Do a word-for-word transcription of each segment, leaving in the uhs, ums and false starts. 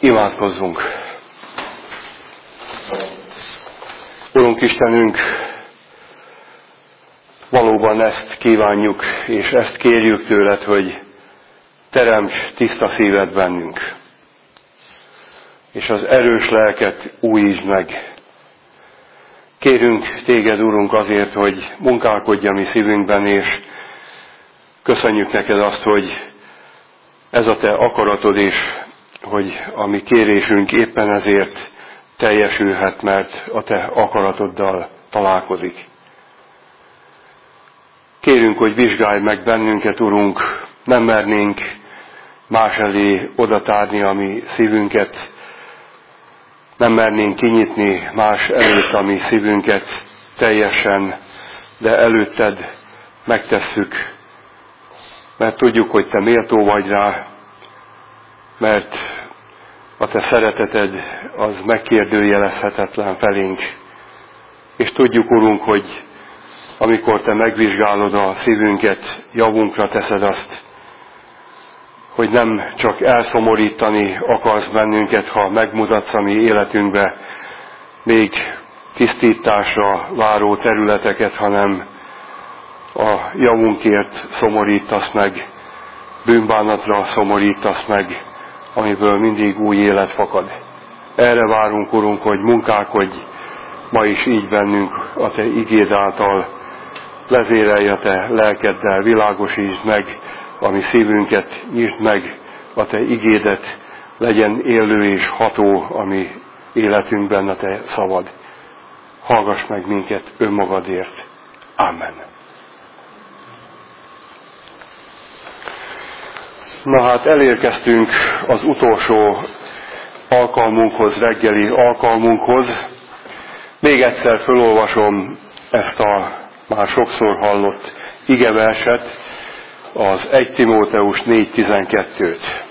Imádkozzunk! Urunk Istenünk, valóban ezt kívánjuk, és ezt kérjük tőled, hogy teremts tiszta szívet bennünk, és az erős lelket újítsd meg. Kérünk téged, Urunk, azért, hogy munkálkodj a mi szívünkben, és köszönjük neked azt, hogy ez a te akaratod, és hogy a mi kérésünk éppen ezért teljesülhet, mert a te akaratoddal találkozik. Kérünk, hogy vizsgálj meg bennünket, Urunk, nem mernénk más elé odatárni a mi szívünket, nem mernénk kinyitni más előtt a mi szívünket teljesen, de előtted megtesszük, mert tudjuk, hogy te méltó vagy rá, mert a te szereteted az megkérdőjelezhetetlen felénk. És tudjuk, Urunk, hogy amikor te megvizsgálod a szívünket, javunkra teszed azt, hogy nem csak elszomorítani akarsz bennünket, ha megmutatsz a mi életünkbe még tisztításra váró területeket, hanem a javunkért szomorítasz meg, bűnbánatra szomorítasz meg, amiből mindig új élet fakad. Erre várunk, Urunk, hogy munkálkodj ma is így bennünk a te igéd által, vezérelj a te lelkeddel, világosítsd meg a mi szívünket, nyisd meg a te igédet, legyen élő és ható a mi életünkben a te szavad. Hallgass meg minket önmagadért. Amen. Na hát elérkeztünk az utolsó alkalmunkhoz, reggeli alkalmunkhoz. Még egyszer felolvasom ezt a már sokszor hallott igeverset, az egy Timóteus négy tizenkettőt.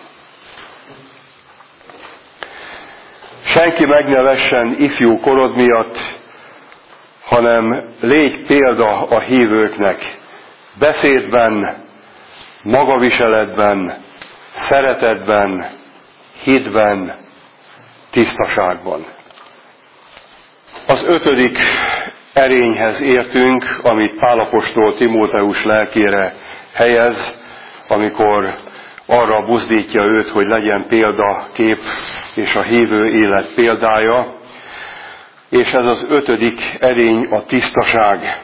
Senki meg ne vessen ifjú korod miatt, hanem légy példa a hívőknek, beszédben, magaviseletben, szeretetben, hitben, tisztaságban. Az ötödik erényhez értünk, amit Pál apostol Timóteus lelkére helyez, amikor arra buzdítja őt, hogy legyen példakép és a hívő élet példája. És ez az ötödik erény a tisztaság.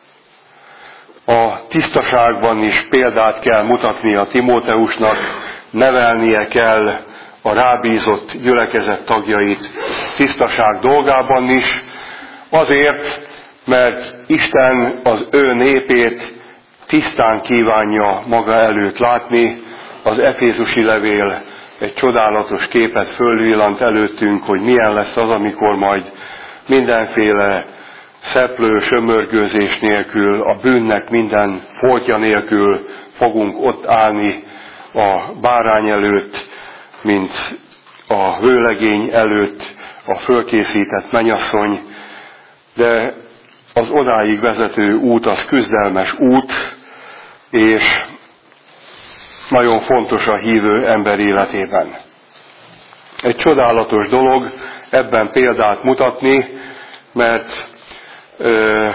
A tisztaságban is példát kell mutatni a Timóteusnak, nevelnie kell a rábízott gyülekezet tagjait tisztaság dolgában is, azért, mert Isten az ő népét tisztán kívánja maga előtt látni. Az Efézusi levél egy csodálatos képet fölvillant előttünk, hogy milyen lesz az, amikor majd mindenféle szeplő, sömörgőzés nélkül, a bűnnek minden foltja nélkül fogunk ott állni a bárány előtt, mint a vőlegény előtt, a fölkészített mennyasszony, de az odáig vezető út az küzdelmes út, és nagyon fontos a hívő ember életében. Egy csodálatos dolog ebben példát mutatni, mert ö,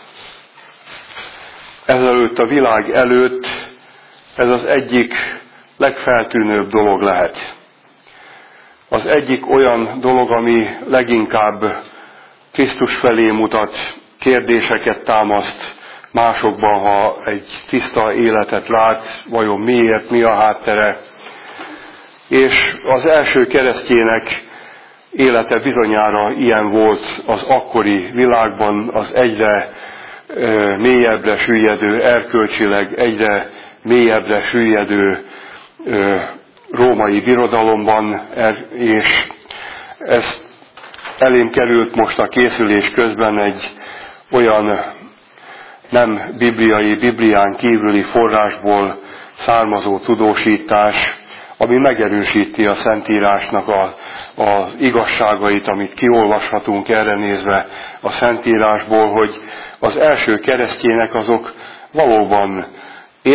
ezelőtt a világ előtt ez az egyik legfeltűnőbb dolog lehet. Az egyik olyan dolog, ami leginkább Krisztus felé mutat, kérdéseket támaszt másokban, ha egy tiszta életet lát, vajon miért, mi a háttere. És az első keresztjének élete bizonyára ilyen volt az akkori világban, az egyre e, mélyebbre süllyedő, erkölcsileg egyre mélyebbre süllyedő e, római birodalomban, er, és ez elém került most a készülés közben egy olyan nem bibliai, biblián kívüli forrásból származó tudósítás, ami megerősíti a Szentírásnak a, az igazságait, amit kiolvashatunk erre nézve a Szentírásból, hogy az első keresztjének azok valóban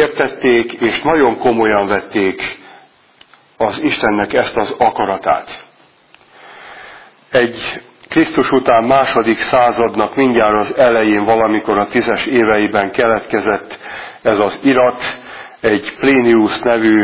értették és nagyon komolyan vették az Istennek ezt az akaratát. egy Krisztus után második századnak mindjárt az elején, valamikor a tízes éveiben keletkezett ez az irat, egy Plinius nevű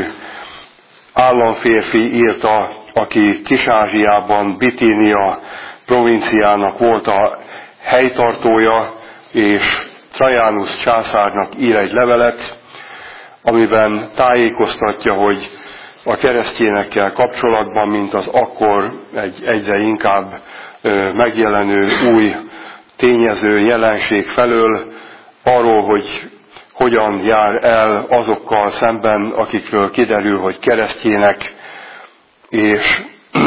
államférfi írta, aki Kis-Ázsiában, Bitínia provinciának volt a helytartója, és Trajanus császárnak ír egy levelet, amiben tájékoztatja, hogy a keresztényekkel kapcsolatban, mint az akkor egy egyre inkább megjelenő új tényező jelenség felől, arról, hogy hogyan jár el azokkal szemben, akikről kiderül, hogy keresztjének, és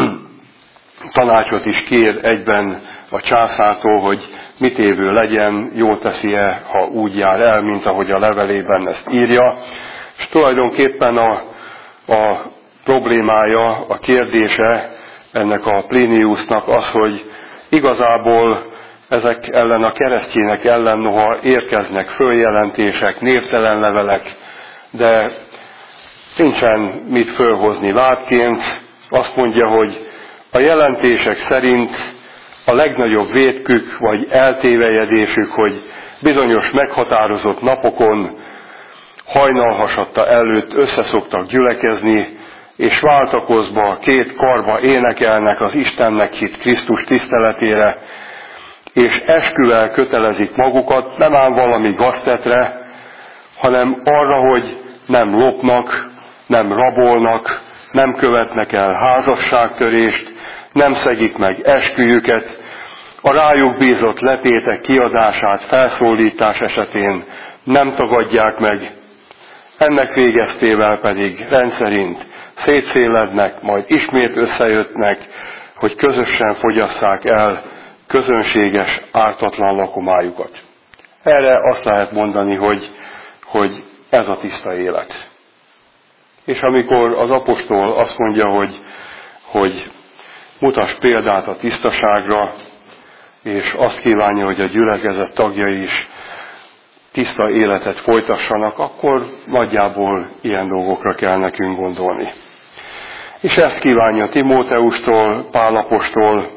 tanácsot is kér egyben a császártól, hogy mit évő legyen, jól teszi-e, ha úgy jár el, mint ahogy a levelében ezt írja. És tulajdonképpen a, a problémája, a kérdése ennek a Pliniusnak az, hogy igazából ezek ellen a keresztjének ellen noha érkeznek följelentések, névtelen levelek, de nincsen mit fölhozni vádként. Azt mondja, hogy a jelentések szerint a legnagyobb vétkük vagy eltévejedésük, hogy bizonyos meghatározott napokon hajnalhasatta előtt összeszoktak gyülekezni, és váltakozva két karba énekelnek az Istennek hitt Krisztus tiszteletére, és esküvel kötelezik magukat, nem ám valami gaztetre, hanem arra, hogy nem lopnak, nem rabolnak, nem követnek el házasságtörést, nem szegik meg esküjüket, a rájuk bízott lepétek kiadását felszólítás esetén nem tagadják meg, ennek végeztével pedig rendszerint szétszélednek, majd ismét összejöttnek, hogy közösen fogyasszák el közönséges, ártatlan lakomájukat. Erre azt lehet mondani, hogy, hogy ez a tiszta élet. És amikor az apostol azt mondja, hogy, hogy mutass példát a tisztaságra, és azt kívánja, hogy a gyülekezet tagjai is tiszta életet folytassanak, akkor nagyjából ilyen dolgokra kell nekünk gondolni. És ezt kívánja Timóteustól, Pál apostol.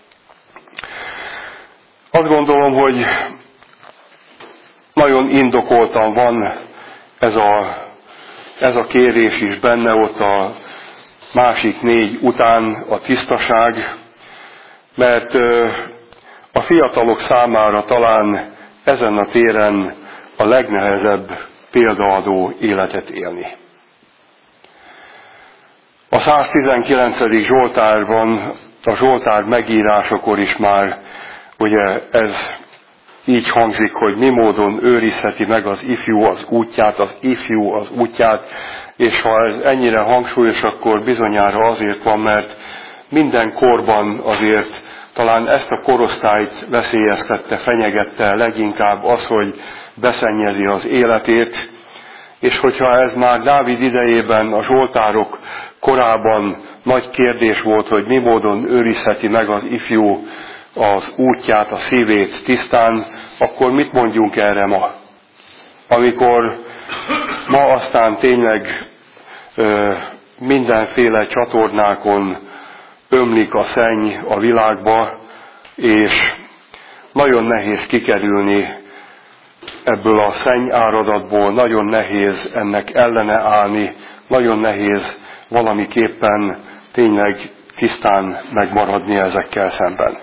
Azt gondolom, hogy nagyon indokoltan van ez a, ez a kérés is benne, ott a másik négy után a tisztaság, mert a fiatalok számára talán ezen a téren a legnehezebb példaadó életet élni. A száztizenkilencedik Zsoltárban, a Zsoltár megírásakor is már ugye ez így hangzik, hogy mi módon őrizheti meg az ifjú az útját, az ifjú az útját, és ha ez ennyire hangsúlyos, akkor bizonyára azért van, mert minden korban azért talán ezt a korosztályt veszélyeztette, fenyegette leginkább az, hogy beszennyezi az életét, és hogyha ez már Dávid idejében, a zsoltárok korában nagy kérdés volt, hogy mi módon őrizheti meg az ifjú az útját, a szívét tisztán, akkor mit mondjunk erre ma? Amikor ma aztán tényleg ö, mindenféle csatornákon ömlik a szenny a világba, és nagyon nehéz kikerülni ebből a szennyáradatból, nagyon nehéz ennek ellene állni, nagyon nehéz valamiképpen tényleg tisztán megmaradni ezekkel szemben.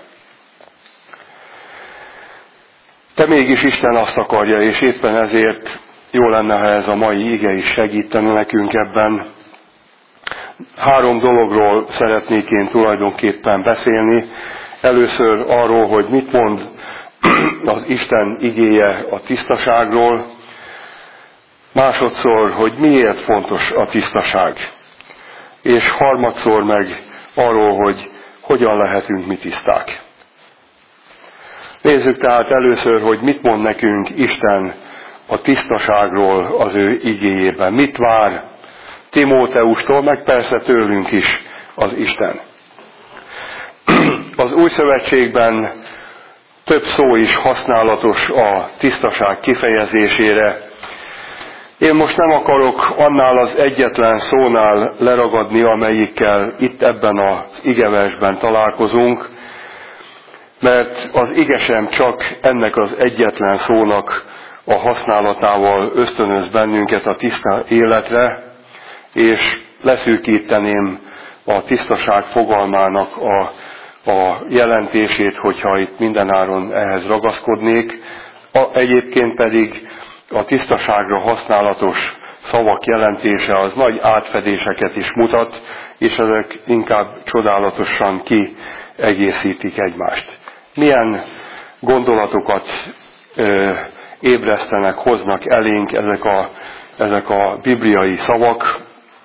De mégis Isten azt akarja, és éppen ezért jó lenne, ha ez a mai ige is segítene nekünk ebben. Három dologról szeretnék én tulajdonképpen beszélni. Először arról, hogy mit mond az Isten igéje a tisztaságról. Másodszor, hogy miért fontos a tisztaság. És harmadszor meg arról, hogy hogyan lehetünk mi tiszták. Nézzük tehát először, hogy mit mond nekünk Isten a tisztaságról az ő igéjében. Mit vár Timóteustól, meg persze tőlünk is az Isten. Az Új Szövetségben több szó is használatos a tisztaság kifejezésére. Én most nem akarok annál az egyetlen szónál leragadni, amelyikkel itt ebben az igeversben találkozunk, mert az ige sem csak ennek az egyetlen szónak a használatával ösztönöz bennünket a tiszta életre, és leszűkíteném a tisztaság fogalmának a, a jelentését, hogyha itt mindenáron ehhez ragaszkodnék. A, egyébként pedig a tisztaságra használatos szavak jelentése az nagy átfedéseket is mutat, és ezek inkább csodálatosan kiegészítik egymást. Milyen gondolatokat ö, ébresztenek, hoznak elénk ezek a, ezek a bibliai szavak.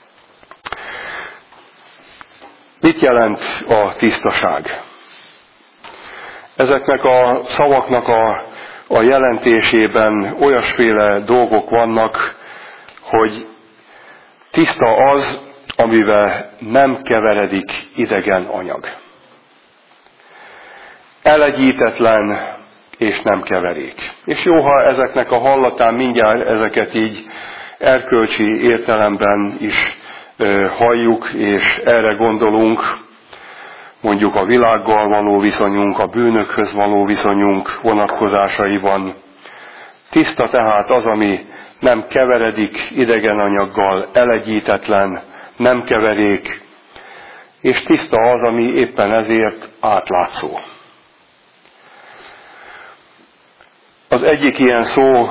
Mit jelent a tisztaság? Ezeknek a szavaknak a, a jelentésében olyasféle dolgok vannak, hogy tiszta az, amivel nem keveredik idegen anyag. Elegyítetlen és nem keverék. És jó, ha ezeknek a hallatán mindjárt ezeket így erkölcsi értelemben is ö, halljuk, és erre gondolunk, mondjuk a világgal való viszonyunk, a bűnökhöz való viszonyunk vonatkozásaiban. Tiszta tehát az, ami nem keveredik idegen anyaggal, elegyítetlen, nem keverék, és tiszta az, ami éppen ezért átlátszó. Az egyik ilyen szó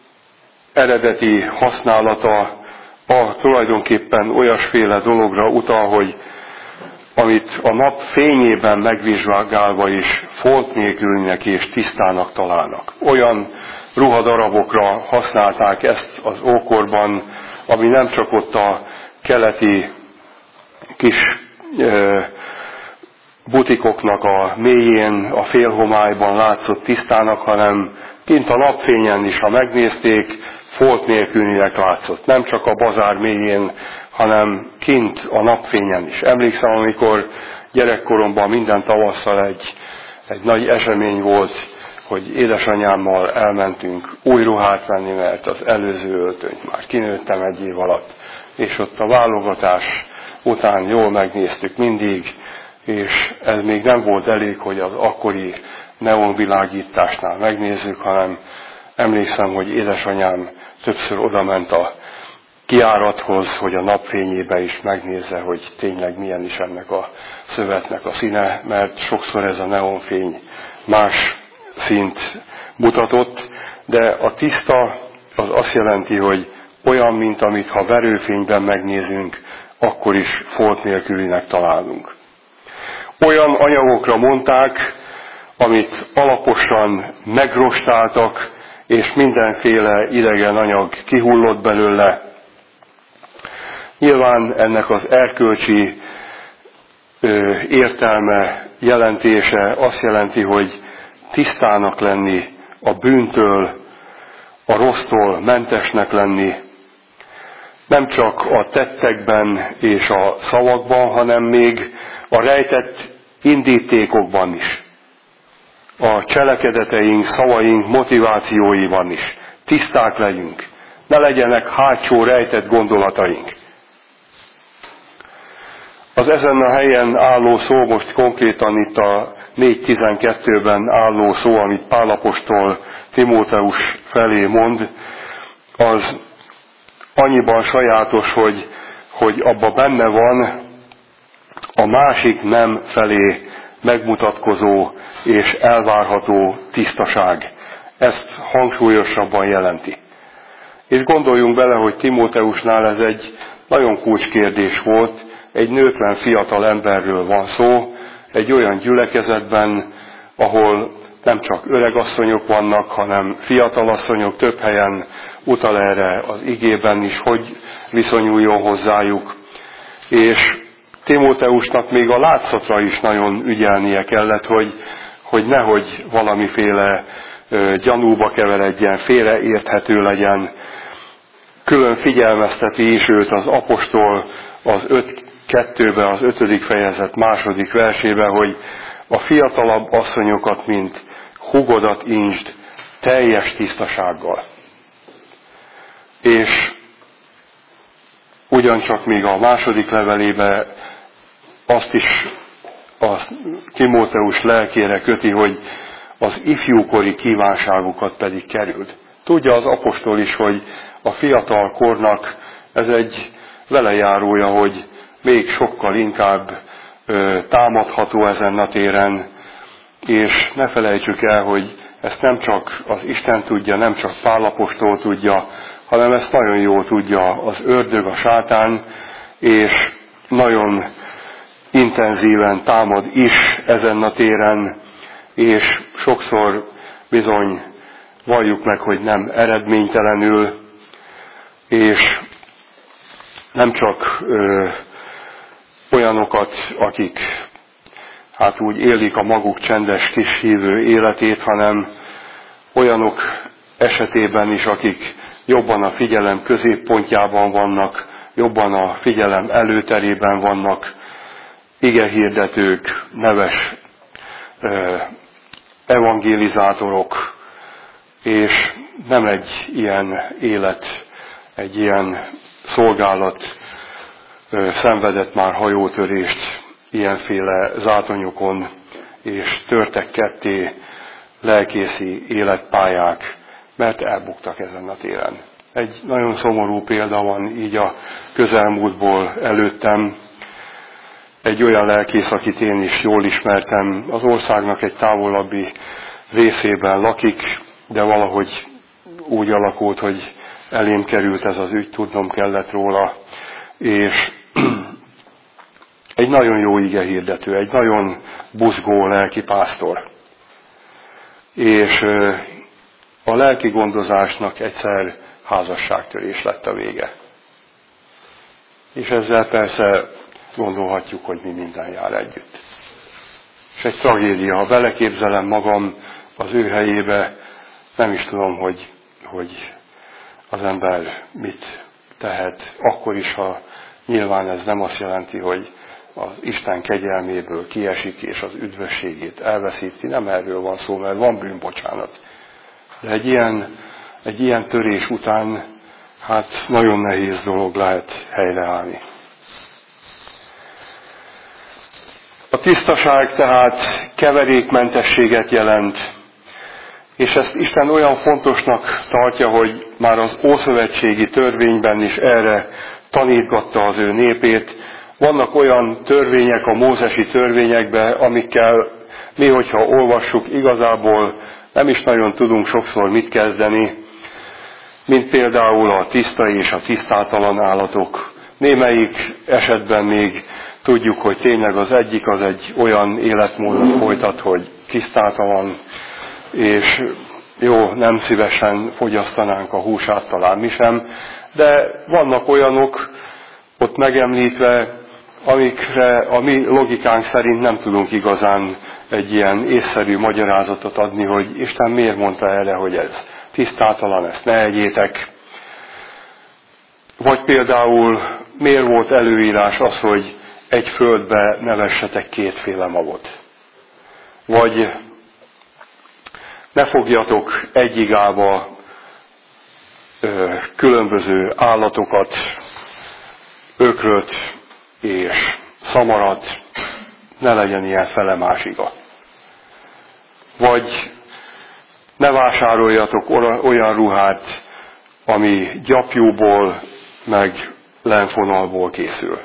eredeti használata a tulajdonképpen olyasféle dologra utal, hogy amit a nap fényében megvizsgálva is folt nélkülnek és tisztának találnak. Olyan ruhadarabokra használták ezt az ókorban, ami nem csak ott a keleti kis e, butikoknak a mélyén, a félhomályban látszott tisztának, hanem kint a napfényen is, ha megnézték, folt nélkülinek látszott. Nem csak a bazár mélyén, hanem kint a napfényen is. Emlékszem, amikor gyerekkoromban minden tavasszal egy, egy nagy esemény volt, hogy édesanyámmal elmentünk új ruhát venni, mert az előző öltönyt már kinőttem egy év alatt. És ott a válogatás után jól megnéztük mindig, és ez még nem volt elég, hogy az akkori neonvilágításnál megnézzük, hanem emlékszem, hogy édesanyám többször odament a kijárathoz, hogy a napfényébe is megnézze, hogy tényleg milyen is ennek a szövetnek a színe, mert sokszor ez a neonfény más színt mutatott, de a tiszta az azt jelenti, hogy olyan, mint amit ha verőfényben megnézünk, akkor is folt nélkülinek találunk. Olyan anyagokra mondták, amit alaposan megrostáltak, és mindenféle idegen anyag kihullott belőle. Nyilván ennek az erkölcsi ö, értelme, jelentése azt jelenti, hogy tisztának lenni a bűntől, a rossztól mentesnek lenni, nem csak a tettekben és a szavakban, hanem még a rejtett indítékokban is. A cselekedeteink, szavaink, motivációiban is. Tiszták legyünk. Ne legyenek hátsó rejtett gondolataink. Az ezen a helyen álló szó, most konkrétan itt a négy tizenkettőben álló szó, amit Pál apostol Timóteus felé mond, az annyiban sajátos, hogy, hogy abban benne van a másik nem felé megmutatkozó és elvárható tisztaság. Ezt hangsúlyosabban jelenti. És gondoljunk bele, hogy Timóteusnál ez egy nagyon kulcskérdés volt, egy nőtlen fiatal emberről van szó, egy olyan gyülekezetben, ahol nem csak öregasszonyok vannak, hanem fiatalasszonyok, több helyen utal erre az igében is, hogy viszonyuljon hozzájuk. És Timóteusnak még a látszatra is nagyon ügyelnie kellett, hogy, hogy nehogy valamiféle ö, gyanúba keveredjen, félreérthető legyen. Külön figyelmezteti is őt az apostol az öt kettőben, az ötödik fejezet második versébe, hogy a fiatalabb asszonyokat, mint húgodat intsd teljes tisztasággal. És ugyancsak még a második levelébe azt is a Timóteus lelkére köti, hogy az ifjúkori kívánságukat pedig kerüld. Tudja az apostol is, hogy a fiatal kornak ez egy velejárója, hogy még sokkal inkább ö, támadható ezen a téren, és ne felejtsük el, hogy ezt nem csak az Isten tudja, nem csak Pál apostol tudja, hanem ezt nagyon jól tudja az ördög, a sátán, és nagyon intenzíven támad is ezen a téren, és sokszor bizony valljuk meg, hogy nem eredménytelenül, és nem csak ö, olyanokat, akik hát úgy élik a maguk csendes kis hívő életét, hanem olyanok esetében is, akik jobban a figyelem középpontjában vannak, jobban a figyelem előterében vannak, igehirdetők, neves ö, evangelizátorok, és nem egy ilyen élet, egy ilyen szolgálat ö, szenvedett már hajótörést ilyenféle zátonyokon, és törtek ketté lelkészi életpályák, mert elbuktak ezen a téren. Egy nagyon szomorú példa van így a közelmúltból előttem. Egy olyan lelkész, akit én is jól ismertem, az országnak egy távolabbi részében lakik, de valahogy úgy alakult, hogy elém került ez az ügy, tudnom kellett róla, és egy nagyon jó igehirdető, egy nagyon buzgó lelki pásztor. És a lelki gondozásnak egyszer házasságtörés lett a vége. És ezzel persze gondolhatjuk, hogy mi minden jár együtt. És egy tragédia, ha beleképzelem magam az ő helyébe, nem is tudom, hogy, hogy az ember mit tehet, akkor is, ha nyilván ez nem azt jelenti, hogy az Isten kegyelméből kiesik, és az üdvösségét elveszíti. Nem erről van szó, mert van bűnbocsánat. De egy ilyen, egy ilyen törés után, hát nagyon nehéz dolog lehet helyreállni. A tisztaság tehát keverékmentességet jelent, és ezt Isten olyan fontosnak tartja, hogy már az ószövetségi törvényben is erre tanítgatta az ő népét. Vannak olyan törvények a mózesi törvényekben, amikkel mi, hogyha olvassuk, igazából nem is nagyon tudunk sokszor mit kezdeni, mint például a tiszta és a tisztátalan állatok. Némelyik esetben még tudjuk, hogy tényleg az egyik az egy olyan életmódot folytat, hogy tisztátalan, és jó, nem szívesen fogyasztanánk a húsát, talán mi sem, de vannak olyanok ott megemlítve, amikre a mi logikánk szerint nem tudunk igazán egy ilyen észszerű magyarázatot adni, hogy Isten miért mondta erre, hogy ez tisztátalan, ezt ne egyétek. Vagy például miért volt előírás az, hogy egy földbe ne vessetek kétféle magot. Vagy ne fogjatok egyigába ö, különböző állatokat, ökröt és szamarat, ne legyen ilyen fele másiga. Vagy ne vásároljatok olyan ruhát, ami gyapjúból, meg lenfonalból készül.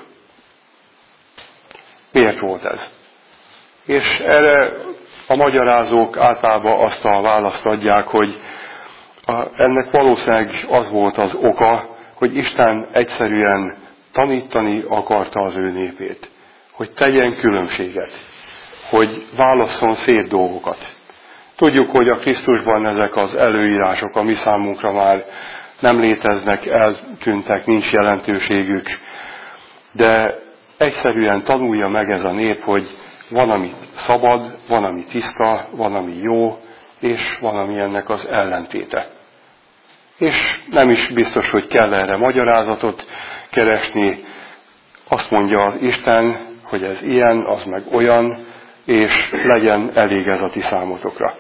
Miért volt ez? És erre a magyarázók általában azt a választ adják, hogy a, ennek valószínűleg az volt az oka, hogy Isten egyszerűen tanítani akarta az ő népét, hogy tegyen különbséget, hogy válasszon szét dolgokat. Tudjuk, hogy a Krisztusban ezek az előírások a mi számunkra már nem léteznek, eltűntek, nincs jelentőségük, de egyszerűen tanulja meg ez a nép, hogy van, ami szabad, van, ami tiszta, van, ami jó, és van, ami ennek az ellentéte. És nem is biztos, hogy kell erre magyarázatot keresni. Azt mondja Isten, hogy ez ilyen, az meg olyan, és legyen elég ez a ti számotokra.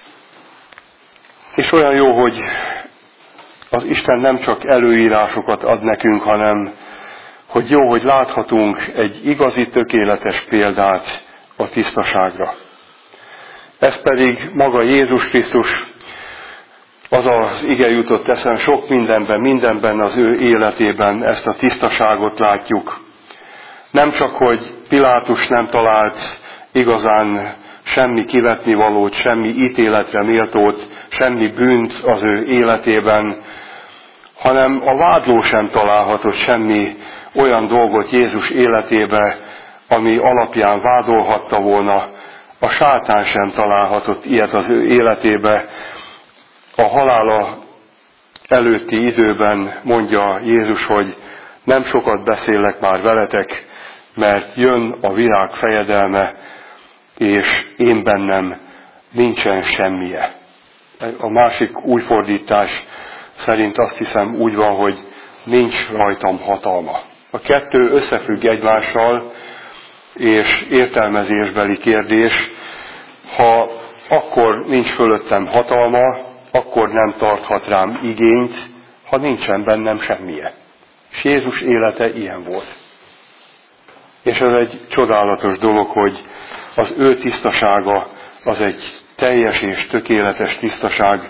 És olyan jó, hogy az Isten nem csak előírásokat ad nekünk, hanem hogy jó, hogy láthatunk egy igazi, tökéletes példát a tisztaságra. Ez pedig maga Jézus Krisztus, az az ige jutott eszem, sok mindenben, mindenben az ő életében ezt a tisztaságot látjuk. Nem csak, hogy Pilátus nem talált igazán semmi kivetnivalót, semmi ítéletre méltót, semmi bűnt az ő életében, hanem a vádló sem találhatott semmi olyan dolgot Jézus életébe, ami alapján vádolhatta volna. A sátán sem találhatott ilyet az ő életébe. A halála előtti időben mondja Jézus, hogy nem sokat beszélek már veletek, mert jön a világ fejedelme, és én bennem nincsen semmije. A másik új fordítás szerint azt hiszem úgy van, hogy nincs rajtam hatalma. A kettő összefügg egymással, és értelmezésbeli kérdés. Ha akkor nincs fölöttem hatalma, akkor nem tarthat rám igényt, ha nincsen bennem semmije. És Jézus élete ilyen volt. És ez egy csodálatos dolog, hogy az ő tisztasága az egy teljes és tökéletes tisztaság.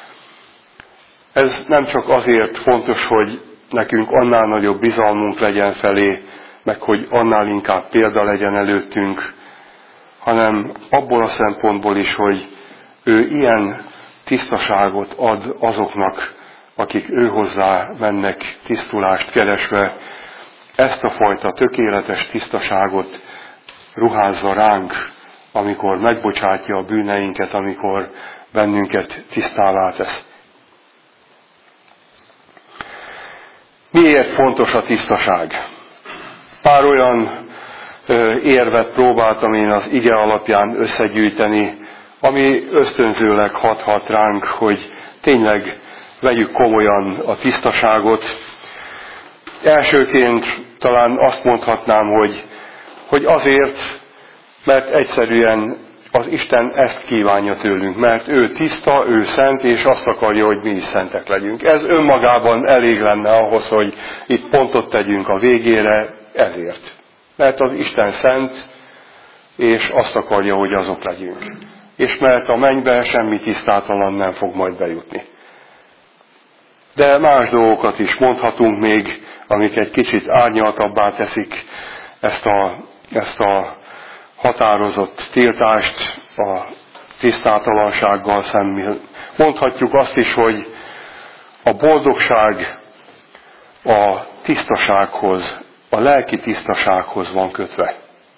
Ez nem csak azért fontos, hogy nekünk annál nagyobb bizalmunk legyen felé, meg hogy annál inkább példa legyen előttünk, hanem abból a szempontból is, hogy ő ilyen tisztaságot ad azoknak, akik őhozzá mennek tisztulást keresve. Ezt a fajta tökéletes tisztaságot ruházza ránk, amikor megbocsátja a bűneinket, amikor bennünket tisztává tesz. Miért fontos a tisztaság? Pár olyan ö, érvet próbáltam én az ige alapján összegyűjteni, ami ösztönzőleg hathat ránk, hogy tényleg vegyük komolyan a tisztaságot. Elsőként talán azt mondhatnám, hogy, hogy azért, mert egyszerűen az Isten ezt kívánja tőlünk, mert ő tiszta, ő szent, és azt akarja, hogy mi is szentek legyünk. Ez önmagában elég lenne ahhoz, hogy itt pontot tegyünk a végére, ezért. Mert az Isten szent, és azt akarja, hogy azok legyünk. És mert a mennybe semmi tisztátalan nem fog majd bejutni. De más dolgokat is mondhatunk még, amik egy kicsit árnyaltabbá teszik ezt a, ezt a határozott tiltást a tisztátalansággal szemben. Mondhatjuk azt is, hogy a boldogság a tisztasághoz, a lelki tisztasághoz van kötve.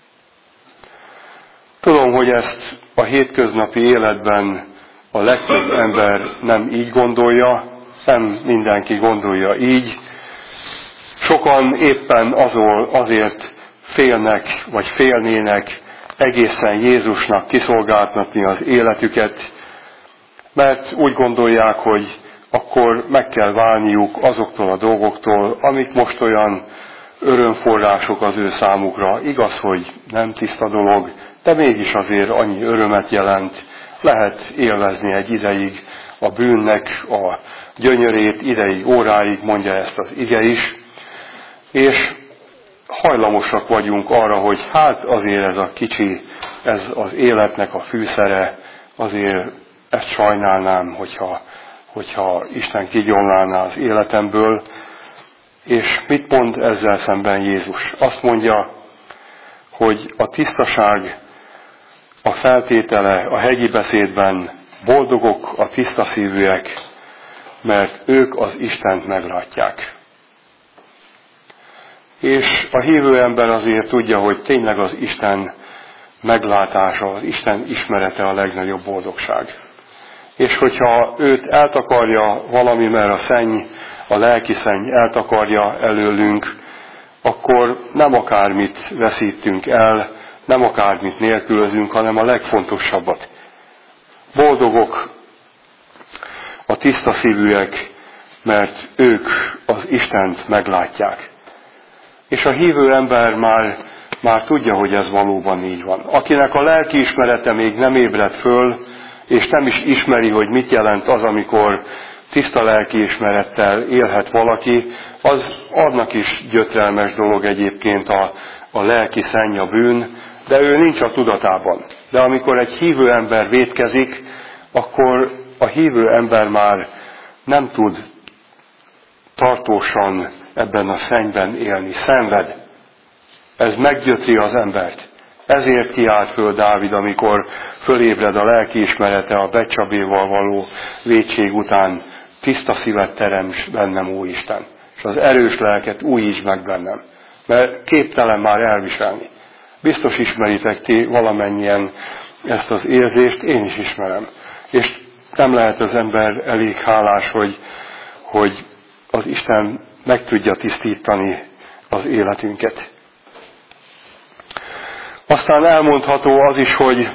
Tudom, hogy ezt a hétköznapi életben a legtöbb ember nem így gondolja, nem mindenki gondolja így. Sokan éppen azol, azért félnek, vagy félnének egészen Jézusnak kiszolgáltatni az életüket, mert úgy gondolják, hogy akkor meg kell válniuk azoktól a dolgoktól, amik most olyan örömforrások az ő számukra. Igaz, hogy nem tiszta dolog, de mégis azért annyi örömet jelent. Lehet élvezni egy ideig a bűnnek a gyönyörét, ideig, óráig, mondja ezt az ige is, és hajlamosak vagyunk arra, hogy hát azért ez a kicsi, ez az életnek a fűszere, azért ezt sajnálnám, hogyha, hogyha Isten kigyomlálná az életemből. És mit mond ezzel szemben Jézus? Azt mondja, hogy a tisztaság a feltétele a hegyi beszédben, boldogok a tiszta szívűek, mert ők az Istent meglátják. És a hívő ember azért tudja, hogy tényleg az Isten meglátása, az Isten ismerete a legnagyobb boldogság. És hogyha őt eltakarja valami, mert a szenny, a lelki szenny eltakarja előlünk, akkor nem akármit veszítünk el, nem akármit nélkülözünk, hanem a legfontosabbat. Boldogok a tiszta szívűek, mert ők az Istent meglátják. És a hívő ember már, már tudja, hogy ez valóban így van. Akinek a lelki ismerete még nem ébred föl, és nem is ismeri, hogy mit jelent az, amikor tiszta lelki ismerettel élhet valaki, az annak is gyötrelmes dolog egyébként a, a lelki szenny, a bűn, de ő nincs a tudatában. De amikor egy hívő ember vétkezik, akkor a hívő ember már nem tud tartósan ebben a szennyben élni, szenved. Ez meggyötri az embert. Ezért kiált föl Dávid, amikor fölébred a lelkiismerete a Betcsabéval való vétség után, tiszta szívet teremts bennem, ó Isten, és az erős lelket újíts meg bennem, mert képtelen már elviselni. Biztos ismeritek ti valamennyien ezt az érzést, én is ismerem. És nem lehet az ember elég hálás, hogy, hogy az Isten meg tudja tisztítani az életünket. Aztán elmondható az is, hogy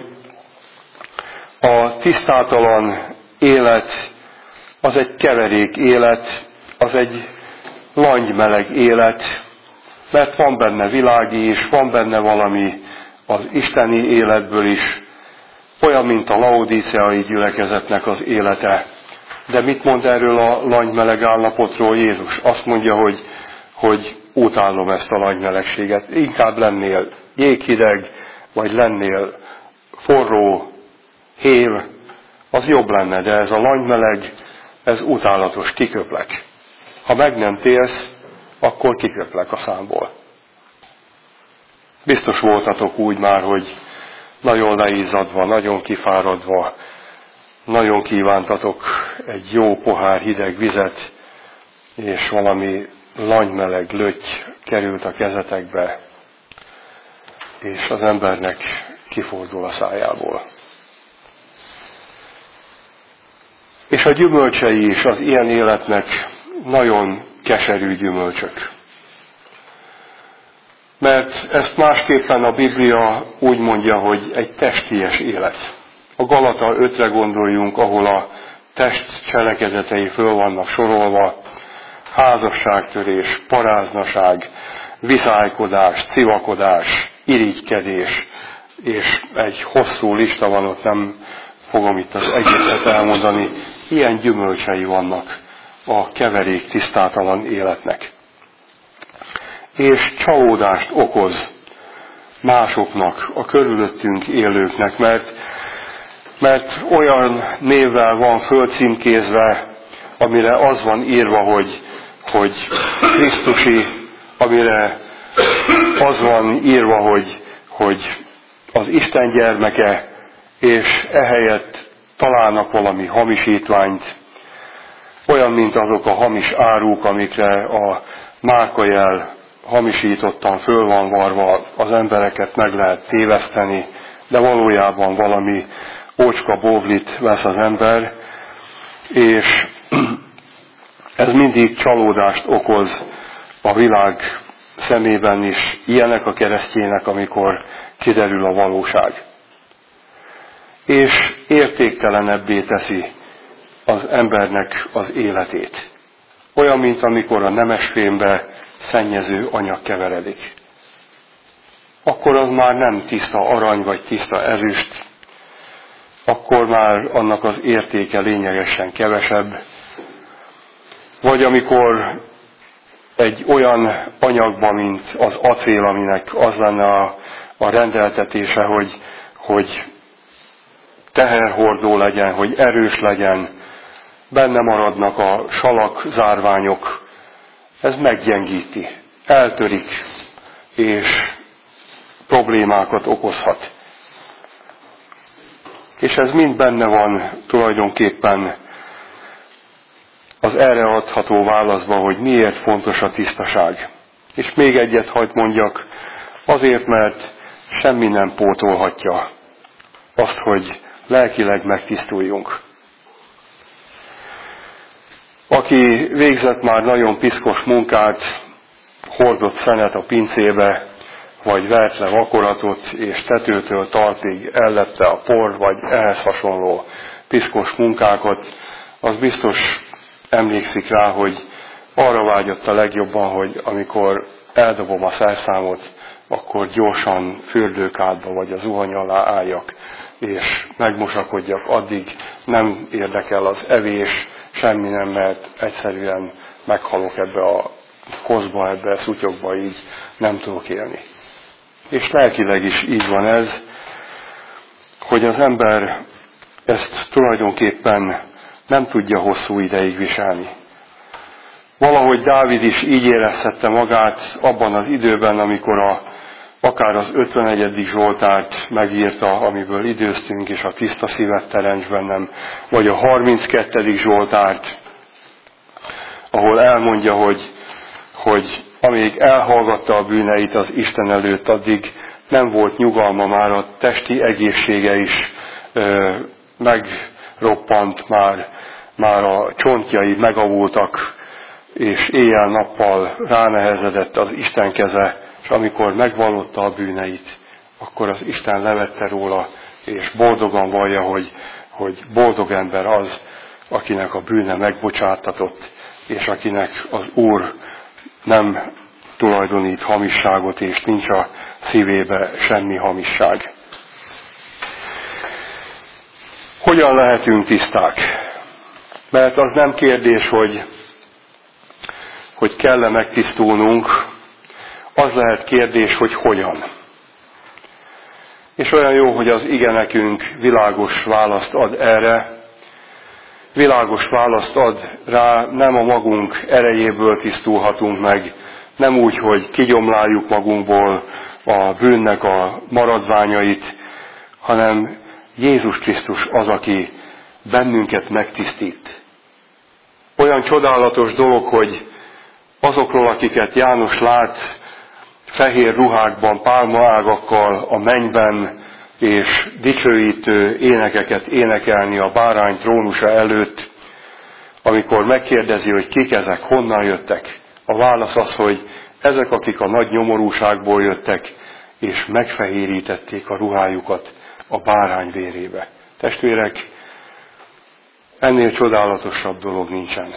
a tisztátalan élet az egy keverék élet, az egy langymeleg élet, mert van benne világi is, van benne valami az isteni életből is, olyan, mint a laodíceai gyülekezetnek az élete. De mit mond erről a langymeleg állapotról Jézus? Azt mondja, hogy, hogy utálom ezt a langymelegséget. Inkább lennél jéghideg, vagy lennél forró, hév, az jobb lenne, de ez a langymeleg, ez utálatos, kiköplek. Ha meg nem térsz, akkor kiköplek a számból. Biztos voltatok úgy már, hogy nagyon leizzadva, nagyon kifáradva, nagyon kívántatok egy jó pohár hideg vizet, és valami langymeleg lötty került a kezetekbe, és az embernek kifordul a szájából. És a gyümölcsei is az ilyen életnek nagyon keserű gyümölcsök. Mert ezt másképpen a Biblia úgy mondja, hogy egy testies élet. A Galata ötre gondoljunk, ahol a test cselekedetei föl vannak sorolva, házasságtörés, paráznaság, viszálykodás, civakodás, irigykedés, és egy hosszú lista van, ott nem fogom itt az egészet elmondani. Ilyen gyümölcsei vannak a keverék tisztátalan életnek. És csalódást okoz másoknak, a körülöttünk élőknek, mert, mert olyan névvel van fölcímkézve, amire az van írva, hogy, hogy Krisztusi, amire az van írva, hogy, hogy az Isten gyermeke, és ehelyett találnak valami hamisítványt, olyan, mint azok a hamis áruk, amikre a márkajel hamisítottan föl van varva, az embereket meg lehet téveszteni, de valójában valami ócska bóvlit vesz az ember, és ez mindig csalódást okoz a világ szemében is, ilyenek a keresztjének, amikor kiderül a valóság. És értéktelenebbé teszi az embernek az életét. Olyan, mint amikor a nemesfémbe szennyező anyag keveredik. Akkor az már nem tiszta arany vagy tiszta ezüst, akkor már annak az értéke lényegesen kevesebb. Vagy amikor egy olyan anyagban, mint az acél, aminek az lenne a, a rendeltetése, hogy, hogy teherhordó legyen, hogy erős legyen, benne maradnak a salak zárványok, ez meggyengíti, eltörik, és problémákat okozhat. És ez mind benne van tulajdonképpen az erre adható válaszba, hogy miért fontos a tisztaság. És még egyet hagyd mondjak, azért, mert semmi nem pótolhatja azt, hogy lelkileg megtisztuljunk. Aki végzett már nagyon piszkos munkát, hordott szenet a pincébe, vagy vert le vakoratot, és tetőtől talpig ellette a por, vagy ehhez hasonló piszkos munkákat, az biztos emlékszik rá, hogy arra vágyott a legjobban, hogy amikor eldobom a szerszámot, akkor gyorsan fürdőkádba vagy a zuhany alá álljak, és megmosakodjak, addig nem érdekel az evés, semmi nem, mert egyszerűen meghalok ebbe a koszba, ebbe a szutyokba, így nem tudok élni. és lelkileg is így van ez, hogy az ember ezt tulajdonképpen nem tudja hosszú ideig viselni. Valahogy Dávid is így érezhette magát abban az időben, amikor a, akár az ötvenegyedik Zsoltárt megírta, amiből időztünk, és a tiszta szívet teremts bennem, vagy a harminckettedik Zsoltárt, ahol elmondja, hogy, hogy amíg elhallgatta a bűneit az Isten előtt, addig nem volt nyugalma, már a testi egészsége is ö, megroppant, már, már a csontjai megavultak, és éjjel-nappal ránehezedett az Isten keze, és amikor megvallotta a bűneit, akkor az Isten levette róla, és boldogan vallja, hogy, hogy boldog ember az, akinek a bűne megbocsáttatott, és akinek az Úr nem tulajdonít hamisságot, és nincs a szívébe semmi hamisság. Hogyan lehetünk tiszták? Mert az nem kérdés, hogy, hogy kell-e megtisztulnunk, az lehet kérdés, hogy hogyan. És olyan jó, hogy az ige nekünk világos választ ad erre, világos választ ad rá, nem a magunk erejéből tisztulhatunk meg, nem úgy, hogy kigyomláljuk magunkból a bűnnek a maradványait, hanem Jézus Krisztus az, aki bennünket megtisztít. Olyan csodálatos dolog, hogy azokról, akiket János lát fehér ruhákban, pálmaágakkal a mennyben, és dicsőítő énekeket énekelni a bárány trónusa előtt, amikor megkérdezi, hogy kik ezek, honnan jöttek. A válasz az, hogy ezek, akik a nagy nyomorúságból jöttek, és megfehérítették a ruhájukat a bárány vérébe. Testvérek, ennél csodálatosabb dolog nincsen.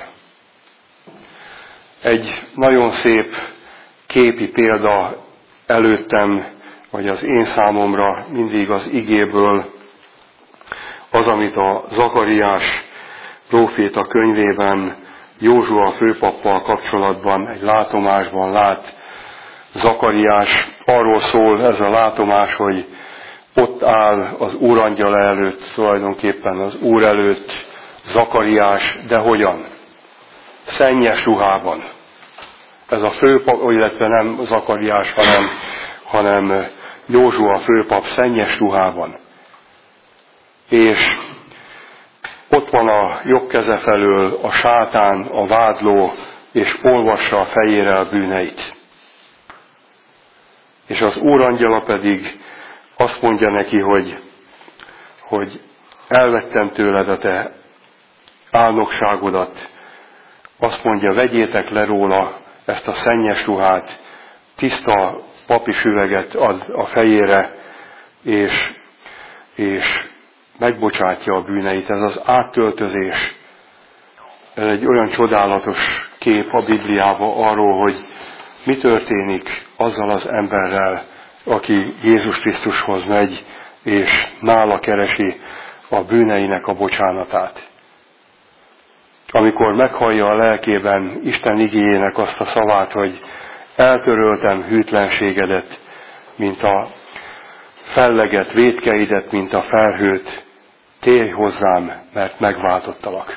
Egy nagyon szép képi példa előttem, vagy az én számomra mindig az igéből, az, amit a Zakariás próféta könyvében Józsua főpappal kapcsolatban egy látomásban lát. Zakariás, arról szól ez a látomás, hogy ott áll az Úr angyala előtt, tulajdonképpen az Úr előtt Zakariás, de hogyan? Szennyes ruhában. Ez a főpap, illetve nem Zakariás, hanem, hanem Józsua főpap szennyes ruhában. És ott van a jobb keze felől a sátán, a vádló, és olvassa a fejére a bűneit. És az Úr angyala pedig azt mondja neki, hogy, hogy elvettem tőled a te álnokságodat. Azt mondja, vegyétek le róla ezt a szennyes ruhát, tiszta papi süveget ad a fejére, és, és megbocsátja a bűneit. Ez az áttöltözés. Ez egy olyan csodálatos kép a Bibliában arról, hogy mi történik azzal az emberrel, aki Jézus Krisztushoz megy, és nála keresi a bűneinek a bocsánatát. Amikor meghallja a lelkében Isten igéjének azt a szavát, hogy eltöröltem hűtlenségedet, mint a felleget vétkeidet, mint a felhőt, térj hozzám, mert megváltottalak.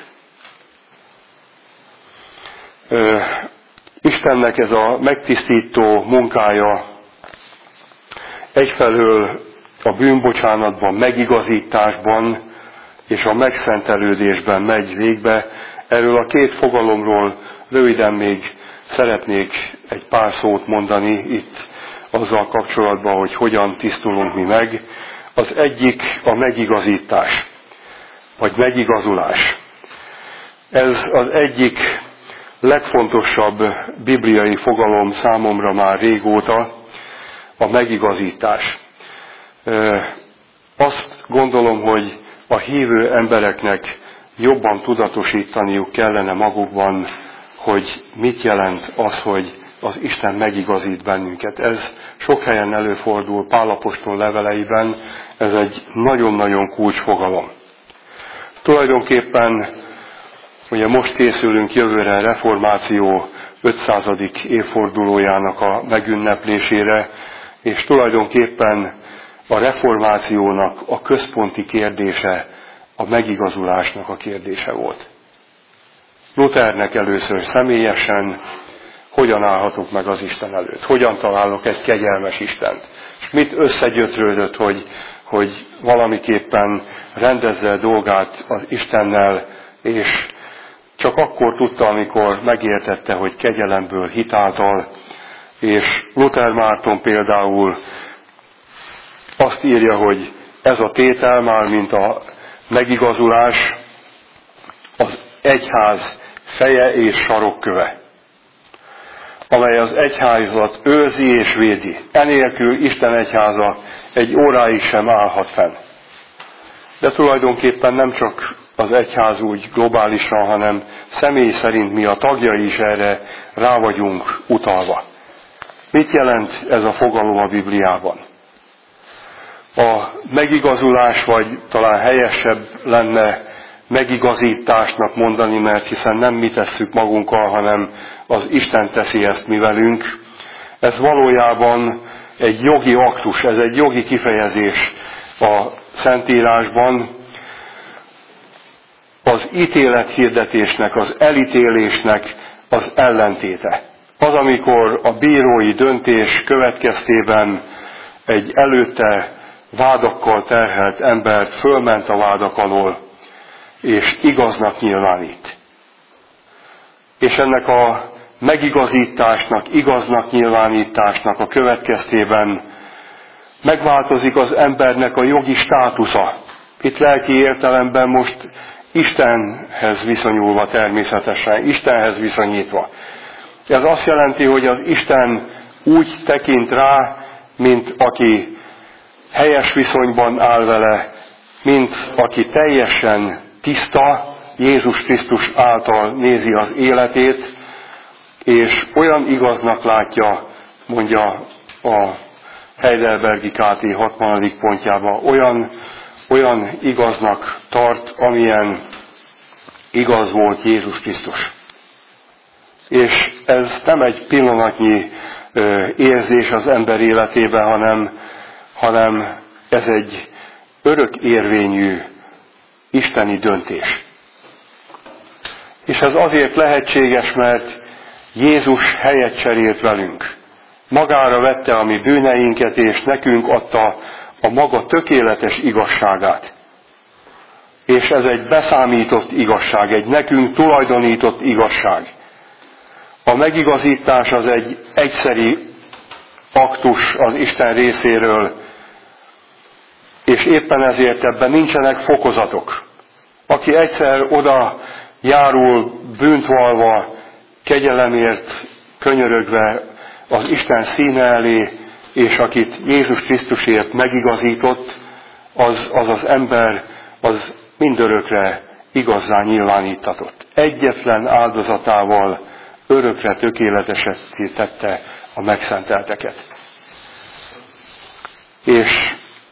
Ö, Istennek ez a megtisztító munkája egyfelől a bűnbocsánatban, megigazításban és a megszentelődésben megy végbe. Erről a két fogalomról röviden még szeretnék egy pár szót mondani itt azzal kapcsolatban, hogy hogyan tisztulunk mi meg. Az egyik a megigazítás, vagy megigazulás. Ez az egyik legfontosabb bibliai fogalom számomra már régóta, a megigazítás. Azt gondolom, hogy a hívő embereknek jobban tudatosítaniuk kellene magukban, hogy mit jelent az, hogy az Isten megigazít bennünket. Ez sok helyen előfordul Pál apostol leveleiben, ez egy nagyon-nagyon kulcsfogalom. Tulajdonképpen ugye most készülünk jövőre reformáció ötszázadik évfordulójának a megünneplésére, és tulajdonképpen a reformációnak a központi kérdése a megigazulásnak a kérdése volt. Luthernek először személyesen, hogyan állhatok meg az Isten előtt, hogyan találok egy kegyelmes Istent, és mit összegyötrődött, hogy, hogy valamiképpen rendezze a dolgát az Istennel, és csak akkor tudta, amikor megértette, hogy kegyelemből, hitáltal, és Luther Márton például azt írja, hogy ez a tétel már, mint a megigazulás, az egyház feje és sarokköve, amely az egyházat őrzi és védi. Enélkül Isten egyháza egy óráig sem állhat fenn. De tulajdonképpen nem csak az egyház úgy globálisan, hanem személy szerint mi a tagjai is erre rá vagyunk utalva. Mit jelent ez a fogalom a Bibliában? A megigazulás, vagy talán helyesebb lenne megigazításnak mondani, mert hiszen nem mi tesszük magunkkal, hanem az Isten teszi ezt mi velünk. Ez valójában egy jogi aktus, ez egy jogi kifejezés a Szentírásban. Az ítélethirdetésnek, az elítélésnek az ellentéte. Az, amikor a bírói döntés következtében egy előtte vádakkal terhelt ember fölment a vádak alól, és igaznak nyilvánít. És ennek a megigazításnak, igaznak nyilvánításnak a következtében megváltozik az embernek a jogi státusza. Itt lelki értelemben most Istenhez viszonyulva természetesen, Istenhez viszonyítva. Ez azt jelenti, hogy az Isten úgy tekint rá, mint aki helyes viszonyban áll vele, mint aki teljesen tiszta, Jézus Krisztus által nézi az életét, és olyan igaznak látja, mondja a Heidelbergi ká té hatvanedik pontjában, olyan, olyan igaznak tart, amilyen igaz volt Jézus Krisztus. És ez nem egy pillanatnyi ö, érzés az ember életében, hanem, hanem ez egy örök érvényű isteni döntés. És ez azért lehetséges, mert Jézus helyet cserélt velünk. Magára vette a mi bűneinket, és nekünk adta a maga tökéletes igazságát. És ez egy beszámított igazság, egy nekünk tulajdonított igazság. A megigazítás az egy egyszeri aktus az Isten részéről, és éppen ezért ebben nincsenek fokozatok. Aki egyszer oda járul bűnt valva, kegyelemért könyörögve az Isten színe elé, és akit Jézus Krisztusért megigazított, az az, az ember, az mindörökre igazzá nyilvánítatott. Egyetlen áldozatával örökre tökéletesé tette a megszentelteket. És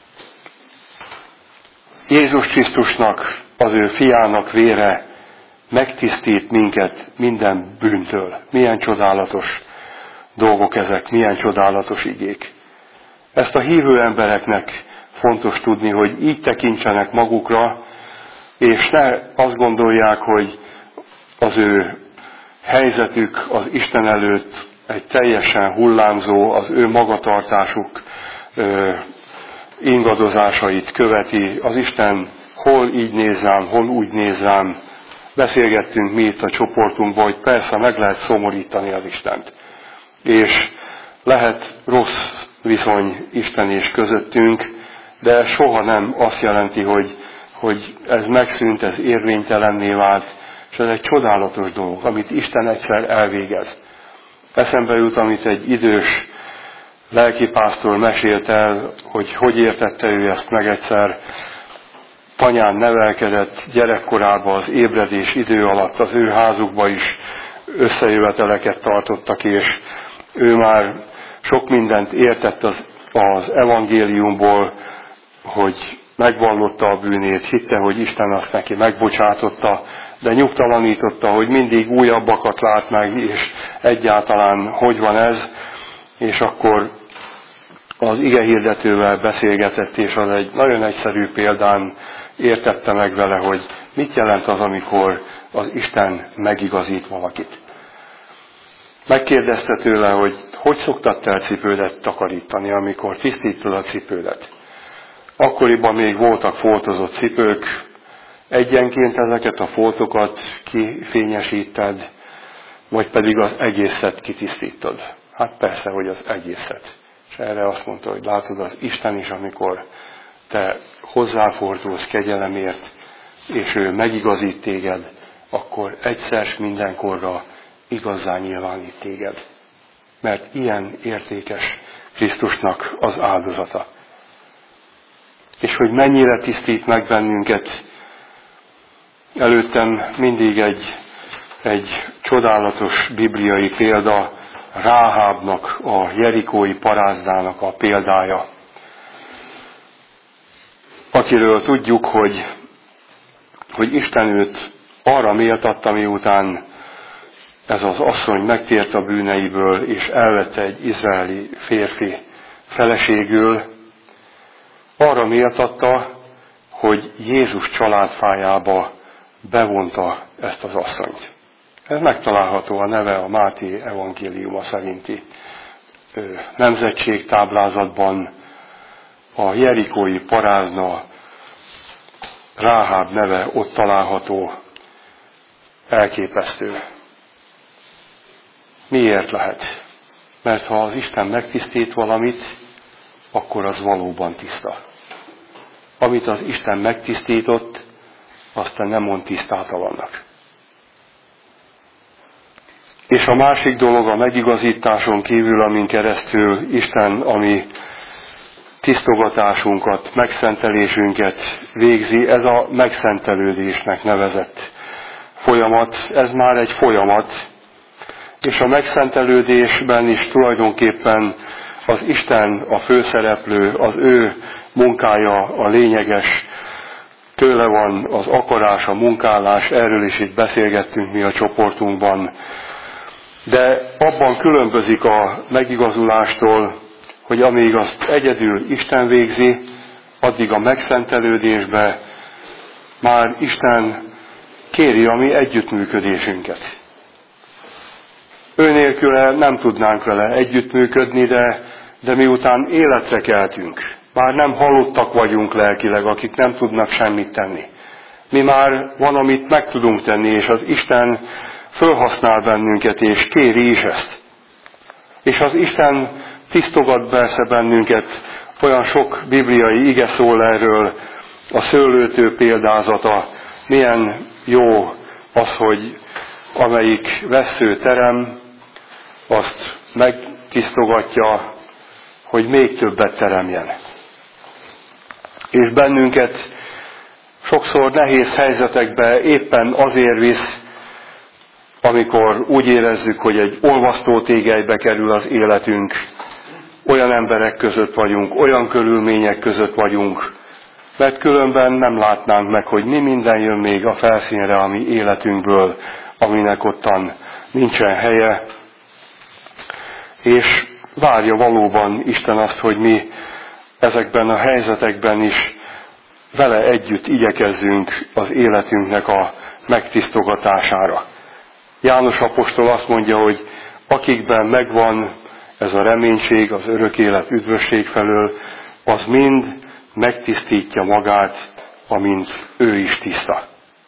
Jézus Krisztusnak, az ő fiának vére megtisztít minket minden bűntől. Milyen csodálatos dolgok ezek, milyen csodálatos igék. Ezt a hívő embereknek fontos tudni, hogy így tekintsenek magukra, és ne azt gondolják, hogy az ő helyzetük az Isten előtt egy teljesen hullámzó, az ő magatartásuk ö, ingadozásait követi. Az Isten hol így néz rám, hol úgy néz rám. Beszélgettünk mi itt a csoportunkban, hogy persze meg lehet szomorítani az Istent. És lehet rossz viszony Isten és közöttünk, de ez soha nem azt jelenti, hogy, hogy ez megszűnt, ez érvénytelenné vált, és ez egy csodálatos dolog, amit Isten egyszer elvégez. Eszembe jut, amit egy idős lelkipásztor mesélt el, hogy hogy értette ő ezt meg egyszer. Tanyán nevelkedett, gyerekkorában az ébredés idő alatt az ő házukba is összejöveteleket tartottak, és ő már sok mindent értett az, az evangéliumból, hogy megvallotta a bűnét, hitte, hogy Isten azt neki megbocsátotta, de nyugtalanította, hogy mindig újabbakat lát meg, és egyáltalán hogy van ez, és akkor az igehirdetővel beszélgetett, és az egy nagyon egyszerű példán értette meg vele, hogy mit jelent az, amikor az Isten megigazít valakit. Megkérdezte tőle, hogy hogy szoktad te a cipődet takarítani, amikor tisztítod a cipődet. Akkoriban még voltak foltozott cipők, egyenként ezeket a foltokat kifényesíted, vagy pedig az egészet kitisztítod. Hát persze, hogy az egészet. És erre azt mondta, hogy látod, az Isten is, amikor te hozzáfordulsz kegyelemért, és ő megigazít téged, akkor egyszer mindenkorra igazán nyilvánít téged. Mert ilyen értékes Krisztusnak az áldozata. És hogy mennyire tisztít meg bennünket, előttem mindig egy, egy csodálatos bibliai példa, Ráhábnak, a jerikói parázdának a példája, akiről tudjuk, hogy, hogy Isten őt arra méltatta, miután ez az asszony megtért a bűneiből, és elvette egy izraeli férfi feleségül, arra méltatta, hogy Jézus családfájába bevonta ezt az asszonyt. Ez megtalálható a neve a Máté evangéliuma szerinti nemzetségtáblázatban. A jerikói parázna, Ráháb neve ott található, elképesztő. Miért lehet? Mert ha az Isten megtisztít valamit, akkor az valóban tiszta. Amit az Isten megtisztított, azt nem mond tisztátalannak. És a másik dolog a megigazításon kívül, amin keresztül Isten, ami tisztogatásunkat, megszentelésünket végzi, ez a megszentelődésnek nevezett folyamat. Ez már egy folyamat, és a megszentelődésben is tulajdonképpen az Isten a főszereplő, az ő munkája a lényeges, tőle van az akarás, a munkálás, erről is itt beszélgettünk mi a csoportunkban. De abban különbözik a megigazulástól, hogy amíg azt egyedül Isten végzi, addig a megszentelődésbe már Isten kéri a mi együttműködésünket. Ő nélküle nem tudnánk vele együttműködni, de, de miután életre keltünk, már nem halottak vagyunk lelkileg, akik nem tudnak semmit tenni. Mi már van, amit meg tudunk tenni, és az Isten fölhasznál bennünket, és kéri is ezt. És az Isten tisztogat persze bennünket, olyan sok bibliai ige szól erről, a szőlőtő példázata, milyen jó az, hogy amelyik vessző terem, azt megtisztogatja, hogy még többet teremjen. És bennünket sokszor nehéz helyzetekbe éppen azért visz, amikor úgy érezzük, hogy egy olvasztótégelybe kerül az életünk, olyan emberek között vagyunk, olyan körülmények között vagyunk, mert különben nem látnánk meg, hogy mi minden jön még a felszínre a mi életünkből, aminek ottan nincsen helye, és várja valóban Isten azt, hogy mi ezekben a helyzetekben is vele együtt igyekezzünk az életünknek a megtisztogatására. János apostol azt mondja, hogy akikben megvan ez a reménység az örök élet üdvösség felől, az mind megtisztítja magát, amint ő is tiszta.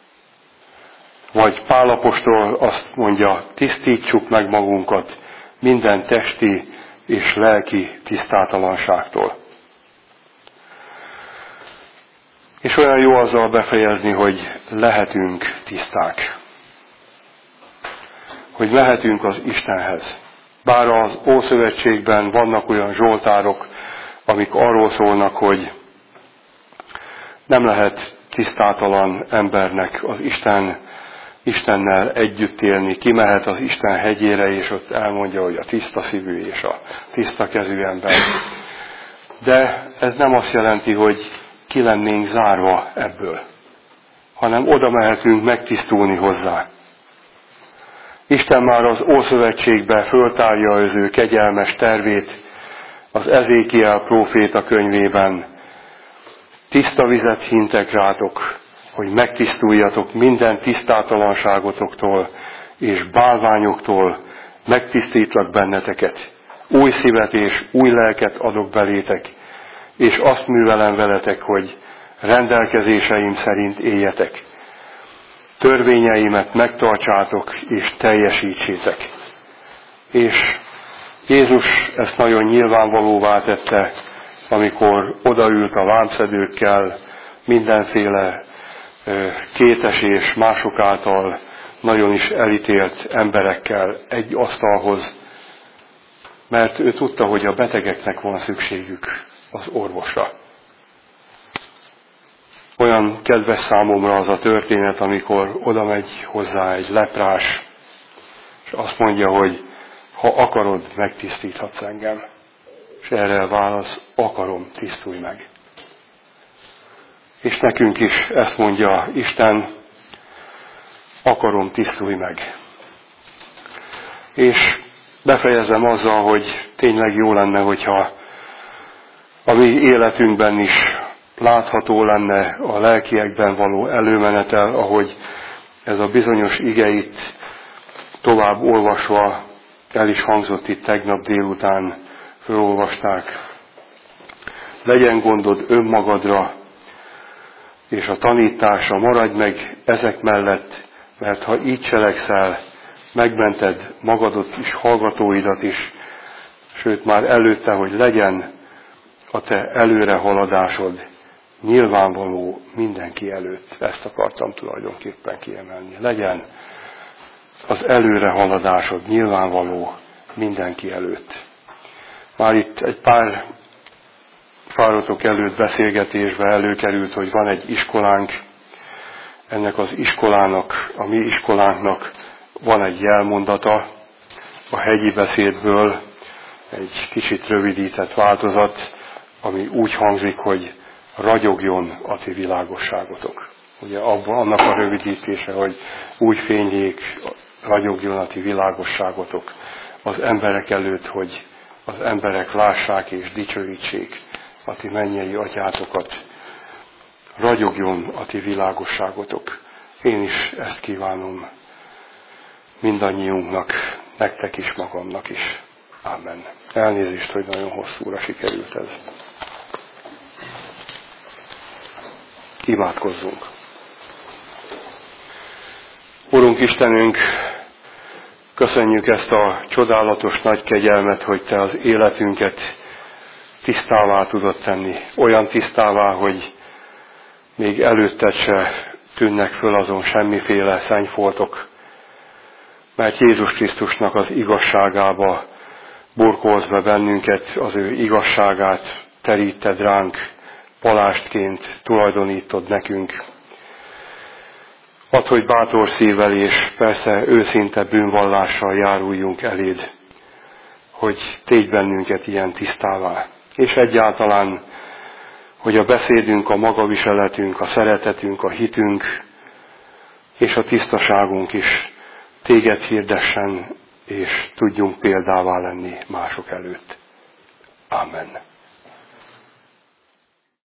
Vagy Pál apostol azt mondja, tisztítsuk meg magunkat minden testi és lelki tisztátalanságtól. És olyan jó azzal befejezni, hogy lehetünk tiszták. Hogy lehetünk az Istenhez. Bár az Ószövetségben vannak olyan zsoltárok, amik arról szólnak, hogy nem lehet tisztátalan embernek az Isten, Istennel együtt élni, kimehet az Isten hegyére, és ott elmondja, hogy a tiszta szívű és a tiszta kezű ember. De ez nem azt jelenti, hogy ki lennénk zárva ebből, hanem oda mehetünk megtisztulni hozzá. Isten már az Ószövetségben föltárja az ő kegyelmes tervét, az Ezékiel próféta könyvében: tiszta vizet hintek rátok, hogy megtisztuljatok minden tisztátalanságotoktól és bálványoktól, megtisztítlak benneteket. Új szívet és új lelket adok belétek, és azt művelem veletek, hogy rendelkezéseim szerint éljetek. Törvényeimet megtartsátok és teljesítsétek. És Jézus ezt nagyon nyilvánvalóvá tette, amikor odaült a vámszedőkkel, mindenféle kétes és mások által nagyon is elítélt emberekkel egy asztalhoz, mert ő tudta, hogy a betegeknek van szükségük az orvosra. Olyan kedves számomra az a történet, amikor oda megy hozzá egy leprás, és azt mondja, hogy ha akarod, megtisztíthatsz engem. És erre válasz: akarom, tisztulj meg. És nekünk is ezt mondja Isten: akarom, tisztulj meg. És befejezem azzal, hogy tényleg jó lenne, hogyha a mi életünkben is látható lenne a lelkiekben való előmenetel, ahogy ez a bizonyos ige itt tovább olvasva el is hangzott itt tegnap délután, felolvasták. Legyen gondod önmagadra, és a tanításra maradj meg ezek mellett, mert ha így cselekszel, megmented magadot is, hallgatóidat is, sőt már előtte, hogy legyen a te előrehaladásod nyilvánvaló mindenki előtt. Ezt akartam tulajdonképpen kiemelni. Legyen az előrehaladásod nyilvánvaló mindenki előtt. Már itt egy pár fáratok előtt beszélgetésben előkerült, hogy van egy iskolánk. Ennek az iskolának, a mi iskolánknak van egy jelmondata a hegyi beszédből, egy kicsit rövidített változat, ami úgy hangzik, hogy ragyogjon a ti világosságotok. Ugye abban annak a rövidítése, hogy úgy fényljék, ragyogjon a ti világosságotok az emberek előtt, hogy az emberek lássák és dicsőítsék a ti mennyei atyátokat. Ragyogjon a ti világosságotok. Én is ezt kívánom mindannyiunknak, nektek is, magamnak is. Ámen. Elnézést, hogy nagyon hosszúra sikerült ez. Imádkozzunk. Urunk Istenünk, köszönjük ezt a csodálatos nagy kegyelmet, hogy Te az életünket tisztává tudod tenni. Olyan tisztává, hogy még előtted se tűnnek föl azon semmiféle szennyfoltok, mert Jézus Krisztusnak az igazságába burkolsz be bennünket, az ő igazságát teríted ránk, palástként tulajdonítod nekünk. Add, hogy bátor szívvel és persze őszinte bűnvallással járuljunk eléd, hogy tégy bennünket ilyen tisztává. És egyáltalán, hogy a beszédünk, a magaviseletünk, a szeretetünk, a hitünk és a tisztaságunk is téged hirdessen, és tudjunk példává lenni mások előtt. Amen.